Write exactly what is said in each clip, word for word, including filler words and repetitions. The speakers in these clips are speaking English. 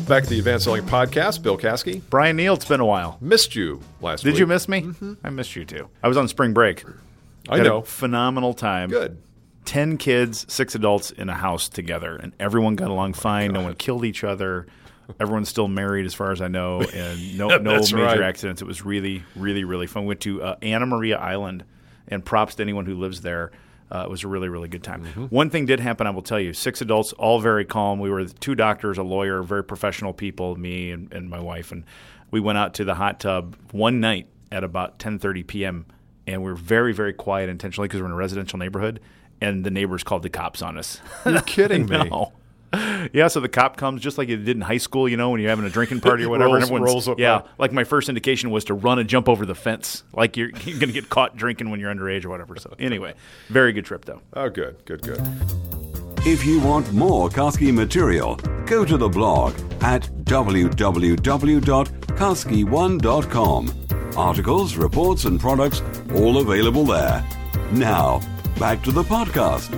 Back at the Advanced Selling Podcast, Bill Caskey. Brian Neal, it's been a while. Missed you last Did week. you miss me? Mm-hmm. I missed you too. I was on spring break. I Had know. a phenomenal time. Good. Ten kids, six adults in a house together, and everyone got along fine. No one killed each other. Everyone's still married as far as I know, and no no That's major right. accidents. It was really, really, really fun. We went to uh, Anna Maria Island, and props to anyone who lives there. Uh, it was a really, really good time. Mm-hmm. One thing did happen, I will tell you. Six adults, all very calm. We were two doctors, a lawyer, very professional people, me and, and my wife. And we went out to the hot tub one night at about ten thirty p.m., and we were very, very quiet intentionally because we're in a residential neighborhood, and the neighbors called the cops on us. You're kidding me. No. Yeah, so the cop comes just like you did in high school, you know, when you're having a drinking party or whatever. Rolls- and everyone's, rolls up yeah, right. like my first indication was to run and jump over the fence, like you're, you're going to get caught drinking when you're underage or whatever. So anyway, very good trip, though. Oh, good, good, good. If you want more Caskey material, go to the blog at w w w dot caskey one dot com. Articles, reports, and products all available there. Now, back to the podcast.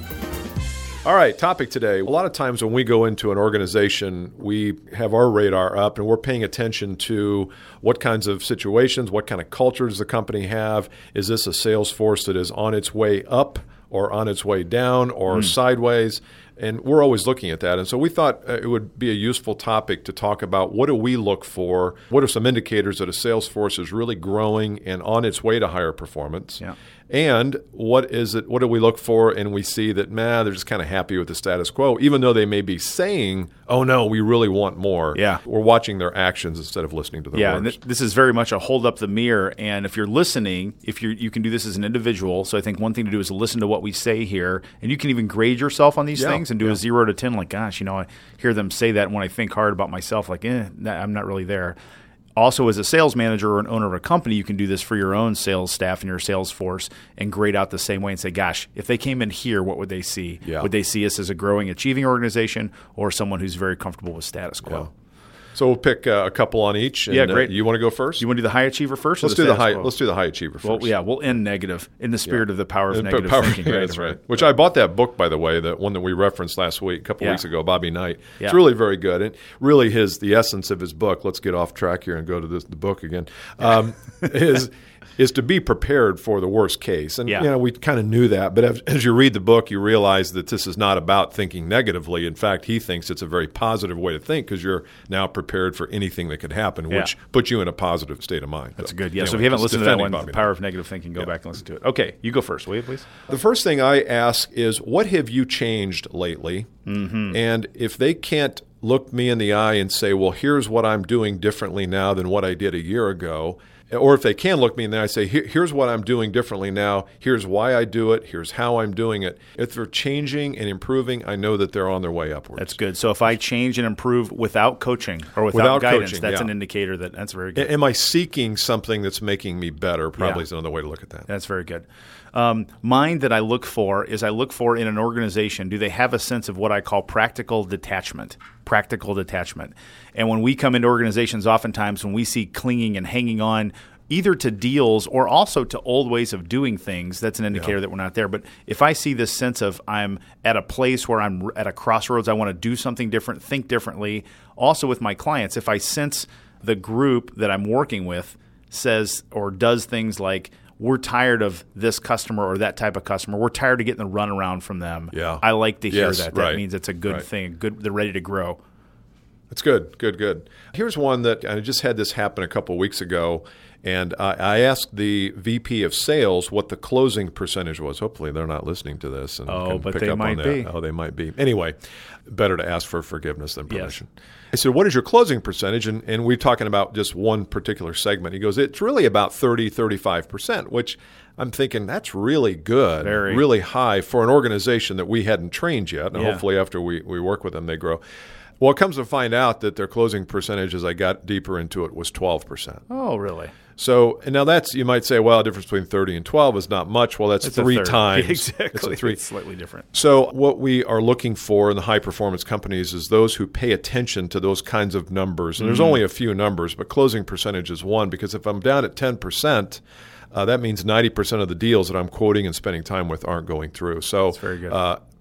All right, topic today. A lot of times when we go into an organization, we have our radar up and we're paying attention to what kinds of situations, what kind of culture does the company have? Is this a sales force that is on its way up or on its way down or Mm. sideways? And we're always looking at that. And so we thought uh, it would be a useful topic to talk about what do we look for? What are some indicators that a sales force is really growing and on its way to higher performance? Yeah. And what is it? What do we look for? And we see that, man, they're just kind of happy with the status quo, even though they may be saying, "Oh no, we really want more." Yeah. We're watching their actions instead of listening to their Yeah, and words. th- this is very much a hold up the mirror. And if you're listening, if you you can do this as an individual. So I think one thing to do is to listen to what we say here, and you can even grade yourself on these Yeah, things and do yeah. a zero to ten. Like, gosh, you know, I hear them say that, and when I think hard about myself, like, eh, nah, I'm not really there. Also, as a sales manager or an owner of a company, you can do this for your own sales staff and your sales force and grade out the same way and say, gosh, if they came in here, what would they see? Yeah. Would they see us as a growing, achieving organization or someone who's very comfortable with status quo? Yeah. So we'll pick uh, a couple on each. And, Yeah, great. Uh, you want to go first? You want to do the high achiever first? Or let's the do the status high. quo? Let's do the high achiever first. Well, yeah, we'll end negative in the spirit of the power of And negative power- thinking. yeah, Right? that's right. Which I bought that book, by the way, the one that we referenced last week, a couple Yeah. weeks ago, Bobby Knight. Yeah. It's really very good. And really his the essence of his book, let's get off track here and go to this, the book again, um, is is to be prepared for the worst case. And Yeah. you know, we kind of knew that. But as, as you read the book, you realize that this is not about thinking negatively. In fact, he thinks it's a very positive way to think because you're now prepared for anything that could happen, Yeah. which puts you in a positive state of mind. That's So, good. Yeah, so anyway, if you haven't just listened to that defending one, Bobby The Power of Negative Thinking, go Yeah. back and listen to it. Okay, you go first, will you, please? The first thing I ask is, what have you changed lately? Mm-hmm. And if they can't look me in the eye and say, well, here's what I'm doing differently now than what I did a year ago, or if they can look me in the eye and say, Here, here's what I'm doing differently now, here's why I do it, here's how I'm doing it. If they're changing and improving, I know that they're on their way upwards. That's good. So if I change and improve without coaching or without, Without guidance, coaching, that's yeah. an indicator that that's very good. A- Am I seeking something that's making me better? Probably Yeah. is another way to look at that. That's very good. Um, mine that I look for is I look for in an organization, do they have a sense of what I call practical detachment? Practical detachment. And when we come into organizations, oftentimes when we see clinging and hanging on either to deals or also to old ways of doing things, that's an indicator Yeah. that we're not there. But if I see this sense of I'm at a place where I'm at a crossroads, I want to do something different, think differently. Also with my clients, if I sense the group that I'm working with says or does things like, we're tired of this customer or that type of customer. We're tired of getting the runaround from them. Yeah. I like to hear Yes, that. That right. means it's a good Right. thing. Good, they're ready to grow. That's good, good, good. Here's one that I just had this happen a couple of weeks ago, and I, I asked the V P of sales what the closing percentage was. Hopefully they're not listening to this and Oh, can but pick they up might on that. be. Oh, they might be. Anyway, better to ask for forgiveness than Yes. permission. I said, what is your closing percentage? And, and we're talking about just one particular segment. He goes, it's really about thirty, thirty-five percent, which I'm thinking that's really good, Very. really high for an organization that we hadn't trained yet. And Yeah. hopefully after we, we work with them, they grow. Well, it comes to find out that their closing percentage, as I got deeper into it, was twelve percent. Oh, really? So, and now that's, you might say, well, the difference between thirty and twelve is not much. Well, that's It's a three third. times. Exactly. It's a three. It's slightly different. So what we are looking for in the high-performance companies is those who pay attention to those kinds of numbers. And there's Mm-hmm. only a few numbers, but closing percentage is one, because if I'm down at ten percent, uh, that means ninety percent of the deals that I'm quoting and spending time with aren't going through. So That's very good. Uh,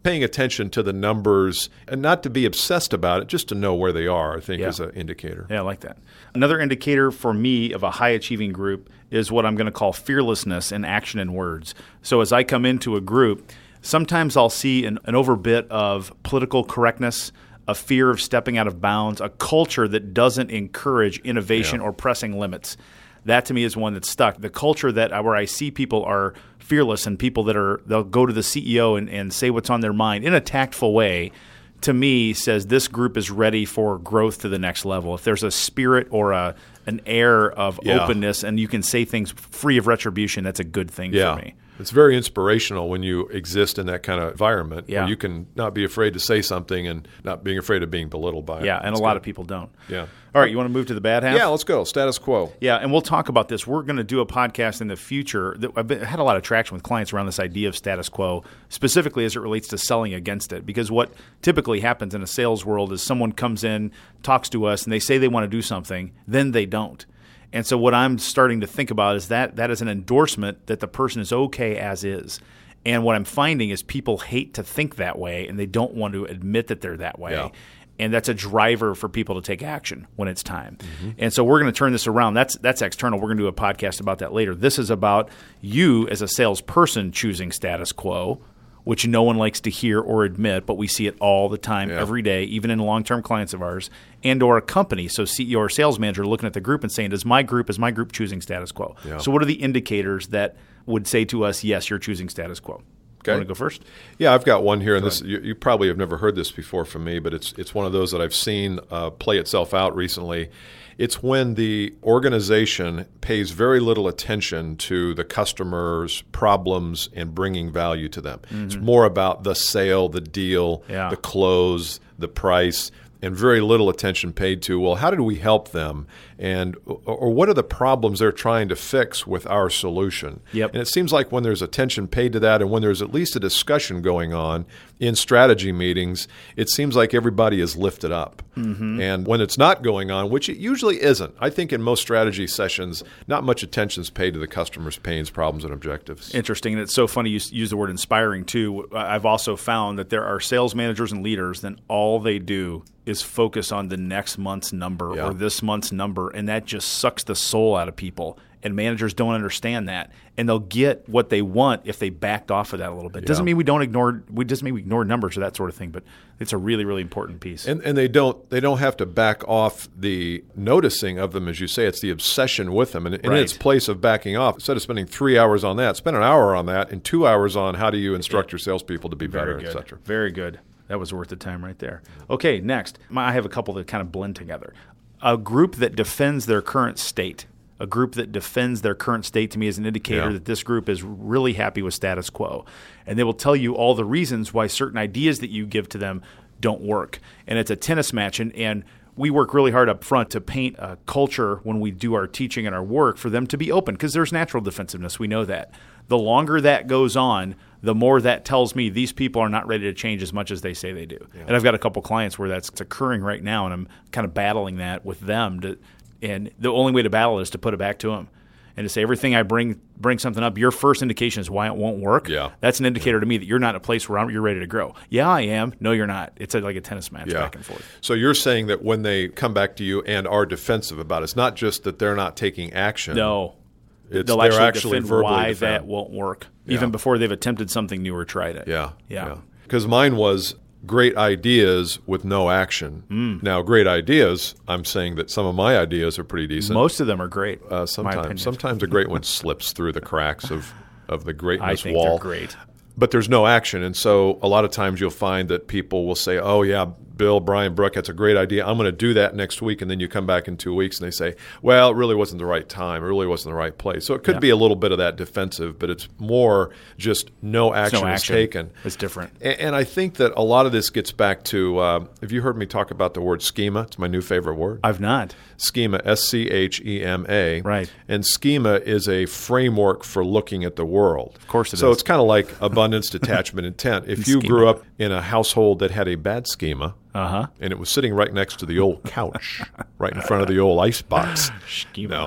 paying attention to the numbers and not to be obsessed about it, just to know where they are, I think Yeah. is an indicator. Yeah, I like that. Another indicator for me of a high-achieving group is what I'm going to call fearlessness in action and words. So as I come into a group, sometimes I'll see an, an overbit of political correctness, a fear of stepping out of bounds, a culture that doesn't encourage innovation Yeah. or pressing limits. That to me is one that's stuck. The culture that where I see people are fearless and people that are they'll go to the C E O and, and say what's on their mind in a tactful way, to me says this group is ready for growth to the next level. If there's a spirit or a an air of Yeah. openness and you can say things free of retribution, that's a good thing Yeah. for me. It's very inspirational when you exist in that kind of environment Yeah. where you can not be afraid to say something and not being afraid of being belittled by it. Yeah, and That's a lot good. of people don't. Yeah. All right, you want to move to the bad half? Yeah, let's go. Status quo. Yeah, and we'll talk about this. We're going to do a podcast in the future. That I've been, had a lot of traction with clients around this idea of status quo, specifically as it relates to selling against it. Because what typically happens in a sales world is someone comes in, talks to us, and they say they want to do something, then they don't. And so what I'm starting to think about is that that is an endorsement that the person is okay as is. And what I'm finding is people hate to think that way, and they don't want to admit that they're that way. Yeah. And that's a driver for people to take action when it's time. And so we're going to turn this around. That's that's external. We're going to do a podcast about that later. This is about you as a salesperson choosing status quo, which no one likes to hear or admit, but we see it all the time, Yeah. every day, even in long-term clients of ours, and or a company. So C E O or sales manager looking at the group and saying, does my group, is my group choosing status quo? Yeah. So what are the indicators that would say to us, yes, you're choosing status quo? Okay. You want to go first? Yeah, I've got one here, and this you, you probably have never heard this before from me, but it's it's one of those that I've seen uh, play itself out recently. It's when the organization pays very little attention to the customer's problems and bringing value to them. It's more about the sale, the deal, Yeah. the close, the price, and very little attention paid to, well, how did we help them? And or what are the problems they're trying to fix with our solution? Yep. And it seems like when there's attention paid to that and when there's at least a discussion going on in strategy meetings, it seems like everybody is lifted up. Mm-hmm. And when it's not going on, which it usually isn't, I think in most strategy sessions, not much attention is paid to the customer's pains, problems, and objectives. Interesting. And it's so funny you s- use the word inspiring too. I've also found that there are sales managers and leaders that all they do is focus on the next month's number Yeah. or this month's number, and that just sucks the soul out of people. And managers don't understand that, and they'll get what they want if they backed off of that a little bit. Doesn't Yeah. mean we don't ignore. We doesn't mean we ignore numbers or that sort of thing, but it's a really, really important piece. And and they don't they don't have to back off the noticing of them, as you say. It's the obsession with them. And, and in Right. its place of backing off, instead of spending three hours on that, spend an hour on that and two hours on how do you instruct your salespeople to be better, Very et good. cetera. Very good. That was worth the time right there. Okay, next. My- I have a couple that kind of blend together. A group that defends their current state. A group that defends their current state to me is an indicator Yeah. that this group is really happy with status quo. And they will tell you all the reasons why certain ideas that you give to them don't work. And it's a tennis match. And, and we work really hard up front to paint a culture when we do our teaching and our work for them to be open because there's natural defensiveness. We know that. The longer that goes on, the more that tells me these people are not ready to change as much as they say they do. Yeah. And I've got a couple clients where that's occurring right now, and I'm kind of battling that with them. To, and the only way to battle it is to put it back to them and to say everything I bring bring something up. Your first indication is why it won't work. Yeah. That's an indicator to me that you're not in a place where I'm, you're ready to grow. Yeah, I am. No, you're not. It's a, like a tennis match Yeah. back and forth. So you're saying that when they come back to you and are defensive about it, it's not just that they're not taking action. No. It's, They'll they're actually, actually defend verbally why defend. that won't work, Yeah. even before they've attempted something new or tried it. Yeah. Yeah. Because mine was great ideas with no action. Mm. Now, great ideas, I'm saying that some of my ideas are pretty decent. Most of them are great. uh, my sometimes, opinion. sometimes a great one slips through the cracks of, of the I greatness think wall. they're great. But there's no action. And so a lot of times you'll find that people will say, oh, yeah, Bill, Brian, Brooke, that's a great idea. I'm going to do that next week. And then you come back in two weeks and they say, well, it really wasn't the right time. It really wasn't the right place. So it could Yeah. be a little bit of that defensive, but it's more just no There's action, no is action. taken. It's different. And, and I think that a lot of this gets back to, uh, have you heard me talk about the word schema? It's my new favorite word. I've not. Schema, S C H E M A. Right. And schema is a framework for looking at the world. Of course it so is. it's kind of like abundance, detachment, intent. If you Schema. grew up in a household that had a bad schema, Uh-huh. and it was sitting right next to the old couch, right in front of the old icebox, Schema. no,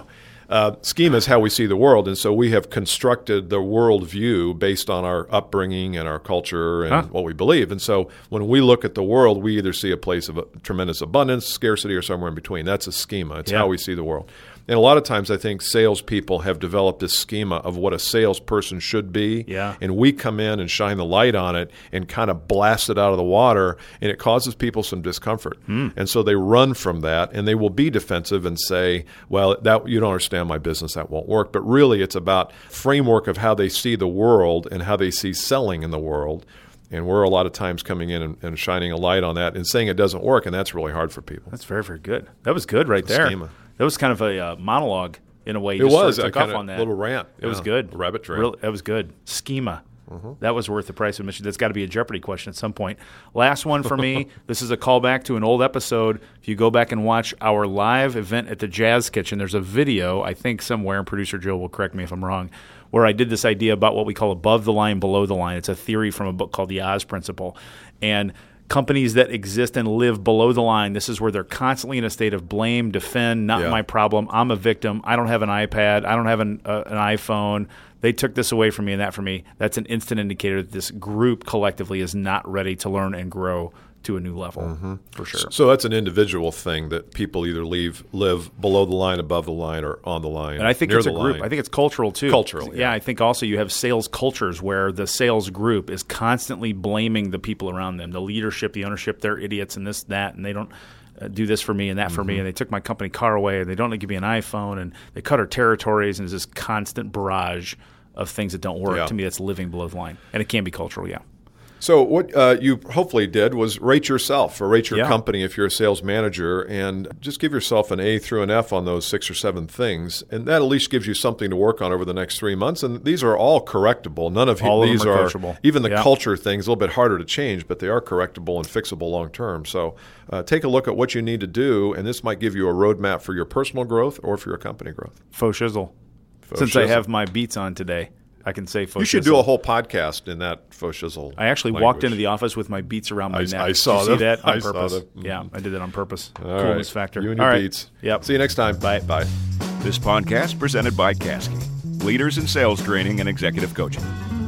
uh, schema is how we see the world, and so we have constructed the worldview based on our upbringing and our culture and Huh. what we believe. And so when we look at the world, we either see a place of tremendous abundance, scarcity, or somewhere in between. That's a schema. It's Yeah. how we see the world. And a lot of times I think salespeople have developed this schema of what a salesperson should be. Yeah. And we come in and shine the light on it and kind of blast it out of the water, and it causes people some discomfort. Mm. And so they run from that, and they will be defensive and say, well, that you don't understand my business, that won't work. But really it's about framework of how they see the world and how they see selling in the world. And we're a lot of times coming in and, and shining a light on that and saying it doesn't work, and that's really hard for people. That's very, very good. That was good right there. Schema. That was kind of a uh, monologue in a way. You It just sort was of a took off kinda on that. little rant. It was Yeah. good. A rabbit trail. Real, that was good. Schema. That was worth the price of admission. That's got to be a Jeopardy question at some point. Last one for me. This is a callback to an old episode. If you go back and watch our live event at the Jazz Kitchen, there's a video, I think somewhere, and producer Joe will correct me if I'm wrong, where I did this idea about what we call above the line, below the line. It's a theory from a book called The Oz Principle. And companies that exist and live below the line, this is where they're constantly in a state of blame, defend, not Yeah. my problem, I'm a victim, I don't have an iPad, I don't have an, uh, an iPhone, they took this away from me and that from me. That's an instant indicator that this group collectively is not ready to learn and grow to a new level, Mm-hmm. for sure. So that's an individual thing that people either leave, live below the line, above the line, or on the line. And I think near it's a the group. line. I think it's cultural too. Cultural, yeah. I think also you have sales cultures where the sales group is constantly blaming the people around them, the leadership, the ownership. They're idiots and this, that, and they don't uh, do this for me and that for Mm-hmm. me. And they took my company car away. And they don't give me an iPhone, and they cut our territories. And there's this constant barrage of things that don't work. Yeah. To me, that's living below the line, and it can be cultural. Yeah. So what uh, you hopefully did was rate yourself or rate your Yeah. company if you're a sales manager, and just give yourself an A through an F on those six or seven things, and that at least gives you something to work on over the next three months. And these are all correctable. None of All of these them are are coachable. even the Yeah. culture things a little bit harder to change, but they are correctable and fixable long term. So uh, take a look at what you need to do, and this might give you a roadmap for your personal growth or for your company growth. Faux shizzle. Faux Since I shizzle. have my beats on today, I can say faux You should shizzle. do a whole podcast in that faux shizzle. I actually language. walked into the office with my beats around my I- neck. I Did saw you see them. that on I saw purpose. them. Yeah, I did that on purpose. All Coolness right. factor. You and All your right. beats. Yep. See you next time. Bye. Bye. This podcast presented by Kasky, leaders in sales training and executive coaching.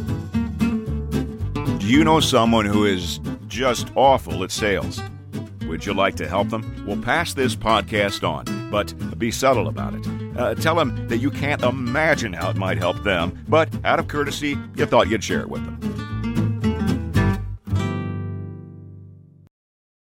Do you know someone who is just awful at sales? Would you like to help them? Well, pass this podcast on, but be subtle about it. Uh, tell them that you can't imagine how it might help them, but out of courtesy, you thought you'd share it with them.